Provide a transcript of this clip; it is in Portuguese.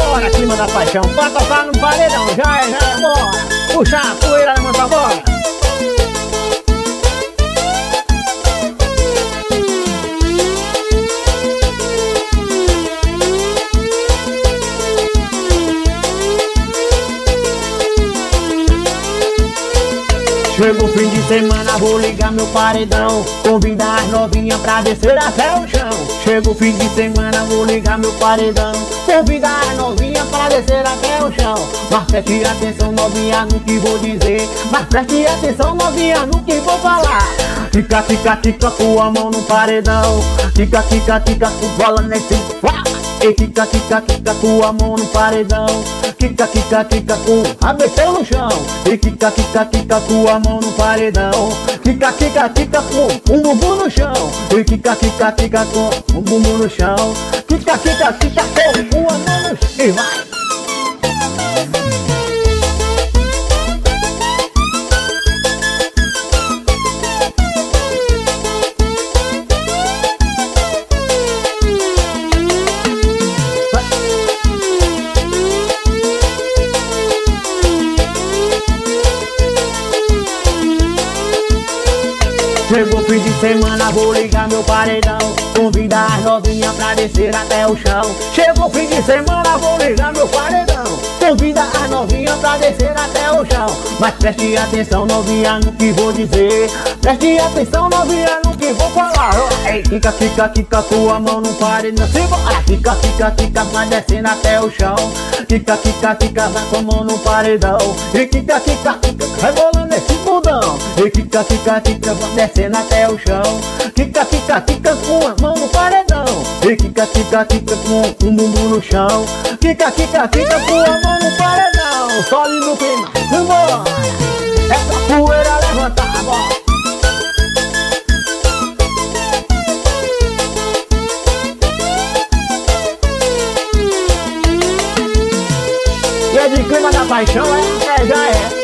Bora, clima da paixão, pra tocar no paredão. Já é, bora. Puxa a poeira, levanta a bola. Chega o fim de semana, vou ligar meu paredão, convidar as novinhas pra descer até o chão. Chega o fim de semana, vou ligar meu paredão, convidar as novinhas pra descer até o chão. Mas preste atenção, novinha, no que vou dizer. Mas preste atenção, novinha, no que vou falar. Tica, tica, tica com a mão no paredão. Tica, tica, tica com bola nesse flá. E tica, tica, tica com a mão no paredão. Tica, tica, tica com a cabeça no chão. E tica, tica, tica com a mão no paredão. Tica, tica, tica com um bumbum no chão. E tica, tica, tica com um bumbum no chão. Tica, tica, tica com uma mão no chão. E vai! Chegou fim de semana, vou ligar meu paredão, convidar as novinhas pra descer até o chão. Chegou fim de semana, vou ligar meu paredão, convidar as novinhas pra descer até o chão. Mas preste atenção, novinha, no que vou dizer. Preste atenção, novinha, no que vou falar. Ei, quica, quica, quica com a mão no paredão. Simbora, quica, quica, quica, vai descendo até o chão. Quica, quica, quica, vai com a mão no paredão. E quica, quica, quica, rebolando esse bundão. E quica, quica, quica, vai descendo até o chão. Quica, quica, quica com a mão no paredão. E quica, quica, quica com um bumbum no chão. Quica, quica, quica com a mão no paredão. Só ali no clima, vambora. Essa poeira levanta a bola. E é de clima da paixão, já é.